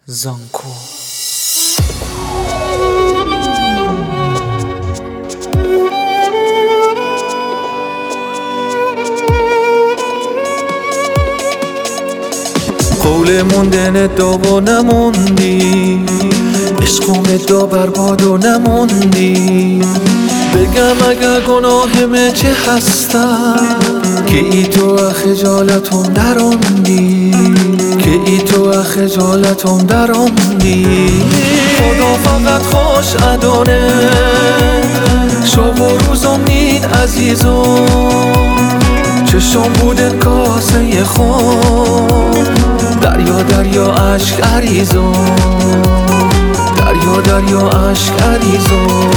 زانکو قول موندن دابا نموندی، عشقم دا برباد و نموندی. بگم اگر گناهم چه هستم که ای تو خجالتم دراندی، که ای تو خجالتم دراندی. خدا فقط خوش ادانه شب و روزم نید عزیزم، چشم بودن کاسه خون، دریا دریا عشق عریزم، دریا دریا عشق عریزم.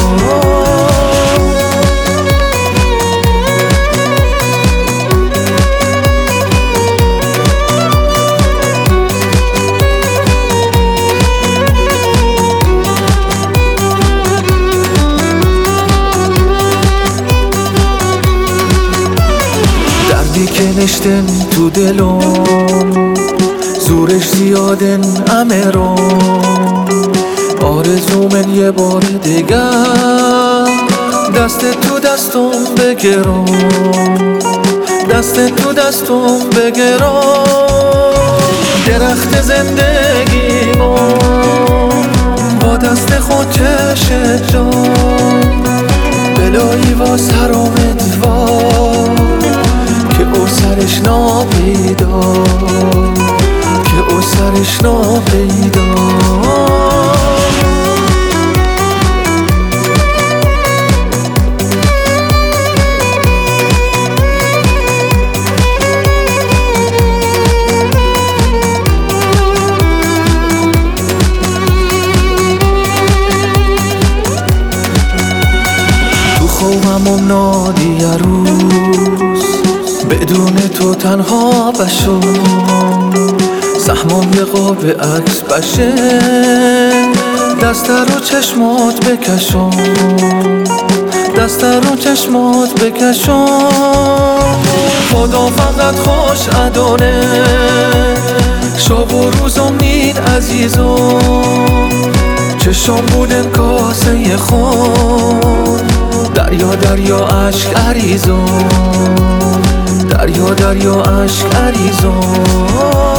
دردی که نشتن تو دلم، زورش زیادن امرم. آرزومن یه بار دیگه دست تو دستم بگیرم، دست تو دستم بگیرم. درخت زندگیمو با دست خود چشت جان، بلایی و سرامت که او سرش ناپیدا، که او سرش ناپیدا. تو خوابم نادی یه روز بدون تو تنها بشم، سهمم یه قاب عکس بشه، دست رو چشمات بکشم، دست رو چشمات بکشم. خدا فقط خوش ادانه شب و روزم نید عزیزم، چشم بودن کاسه خون، دریا دریا عشق عریزم، دریا دریا عشق عریزم.